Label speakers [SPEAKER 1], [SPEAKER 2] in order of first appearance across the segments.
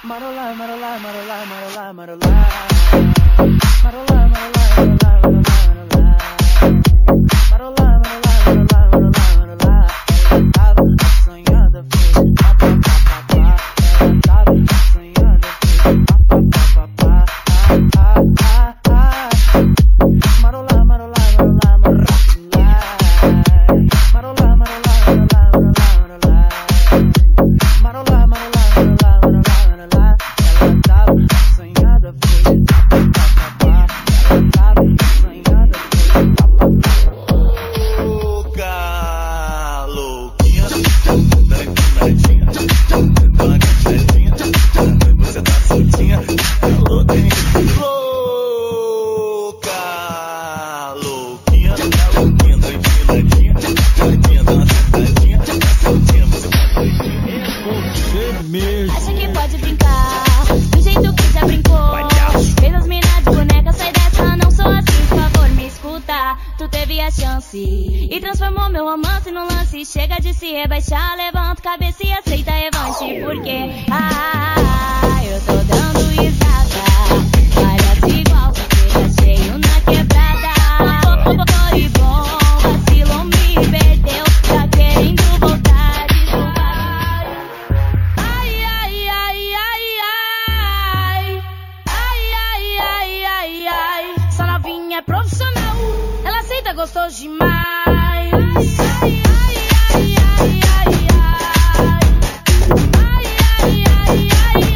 [SPEAKER 1] Marola, marola, marola, marola, marola. Marola, marola, marola, marola, marola. Marola, marola, marola, marola, marola. Ela tava sonhando, foi pá, pá, pá, pá, pá. Ela tava sonhando, foi pá, pá, pá, pá, pá. Marola, marola, marola, marola. Marola, marola, marola, marola, marola. Marola, marola, marola, marola, marola. Ela tava sonhando, foi pá, pá, pá, pá. Ela tava sonhando, foi pá, pá, pá.
[SPEAKER 2] Ô, louquinha, tá empinadinha, tá uma cafezinha, você tá soltinha, tá louca, hein? Louca, louquinha, tá louquinha, tá empinadinha, tá uma sentadinha, tá soltinha, você tá doidinha.
[SPEAKER 3] É você mesmo.
[SPEAKER 4] Acha que pode brincar do jeito que já brincou. Fez as minas de boneca, sai dessa, não sou assim, por favor, me escuta. Tu teve a chance e transformou meu romance num lance. Chega de se rebaixar, levanta a cabeça e aceita a revanche. Porque, eu tô dando risada. Parece igual, porque cheio na quebrada. Foi bom, vacilou, me perdeu. Tá querendo voltar de jogar. Ai, ai, ai, ai, ai. Ai, ai, ai, ai, ai. Essa novinha é profissional. Ela aceita, gostoso demais. Ai, ai, ai, ai, ai, ai. Ai, ai, ai, ai,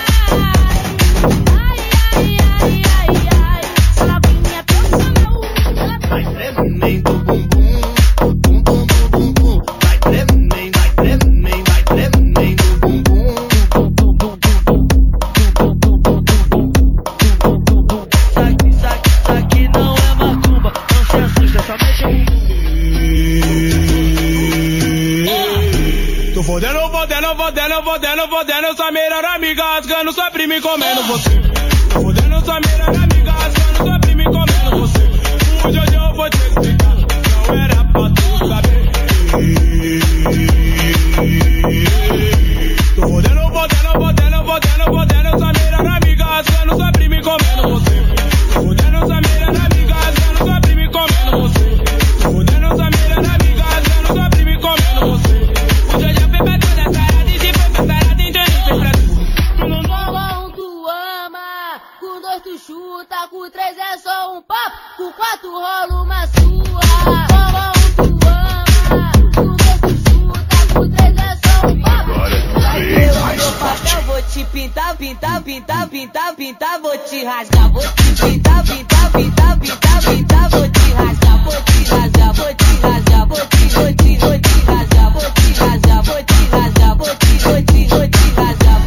[SPEAKER 4] ai. Ai, ai, ai, ai. Essa novinha é profissional.
[SPEAKER 2] Vai tremendo bumbum, bum, bum, bum, bum, bum. Vai tremendo, vai tremendo, vai tremendo bumbum. Isso aqui não é macumba, não se assusta, só mexe o bumbum.
[SPEAKER 3] Tô fodendo, fodendo, fodendo, fodendo, fodendo sua melhor amiga, rasgando sua prima e comendo você. Tô fodendo sua melhor amiga, rasgando sua prima e comendo você. Hoje eu vou te explicar, não era pra tu saber. Tô fodendo, fodendo, fodendo, fodendo, fodendo sua melhor amiga, rasgando sua prima e comendo você. Tô fodendo sua melhor amiga, rasgando sua prima e comendo você. Tô fodendo sua melhor amiga, rasgando sua prima e comendo você. Hoje eu já fui pra toda essa área, e se foi pra essa área, então nem fez pra tu.
[SPEAKER 4] Com 1 tu ama, com 2 tu chuta, com 3 é só um papo, com 4 rola uma sua. Com 1 tu ama, com 2 tu chuta, com 3 é só um papo. Vai ver o meu papel, vou te pintar, pintar, pintar, pintar, pintar, vou te rasgar, vou te pintar, pintar, pintar, pintar, pintar, vou te rasgar, vou te rasgar, vou te rasgar, vou te rasgar, vou te rasgar, vou te rasgar, vou te rasgar.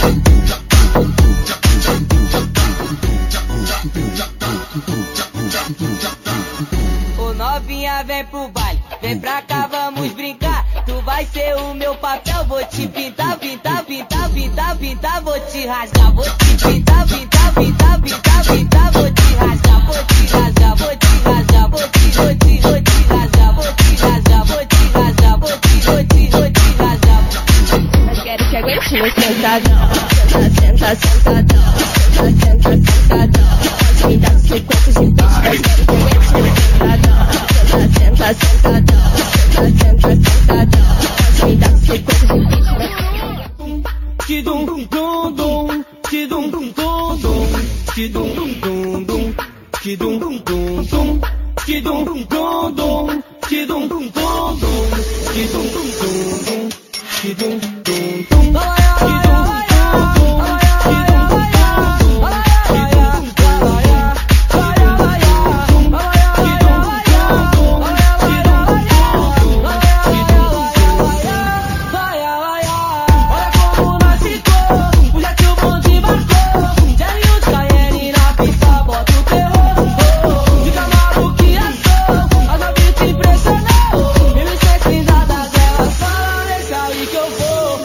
[SPEAKER 4] Ô novinha, vem pro baile, vem pra cá, vamos brincar. Tu vai ser o meu papel, vou te pintar, pintar, pintar, pintar, pintar, vou te rasgar, vou te pintar, pintar, pintar, pintar, pintar, vou te rasgar, vou te rasgar, vou te rasgar, vou te rasgar, vou te rasgar, vou te rasgar, vou te rasgar. Mas quero que aguente no sentadão, senta, sentadão, senta, sentadão. Pode me dar sequência de beat, mas quero que aguente no sentadão, senta, sentadão, senta, sentadão. Pode me dar sequência de beat, mas
[SPEAKER 3] Tidum dum dum dum, tidum dum dum dum, tidum dum dum dum, tidum dum dum dum, tidum dum dum dum, tidum dum dum dum, tidum dum dum dum, tidum dum dum, tidum dum dum, tidum dum dum.
[SPEAKER 4] que eu vou.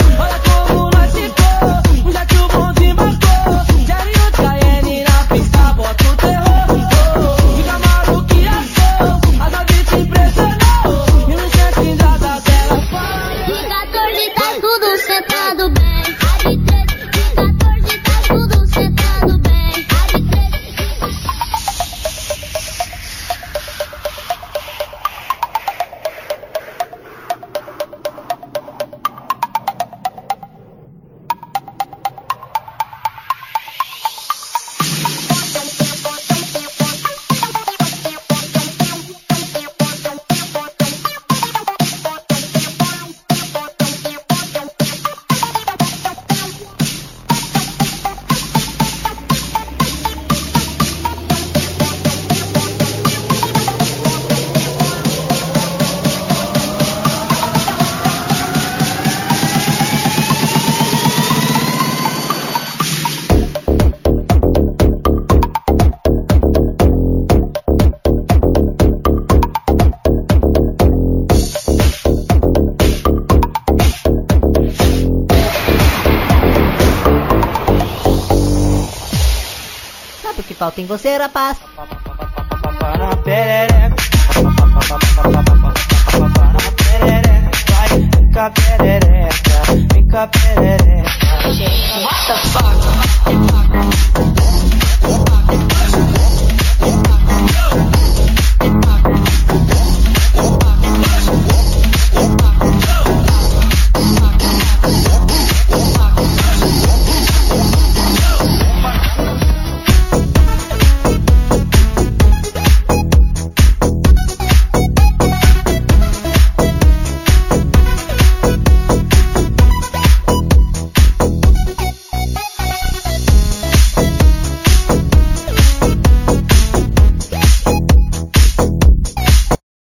[SPEAKER 5] falta em você, rapaz.
[SPEAKER 1] Na perereca, na perereca, vai, fica perereca, fica perereca.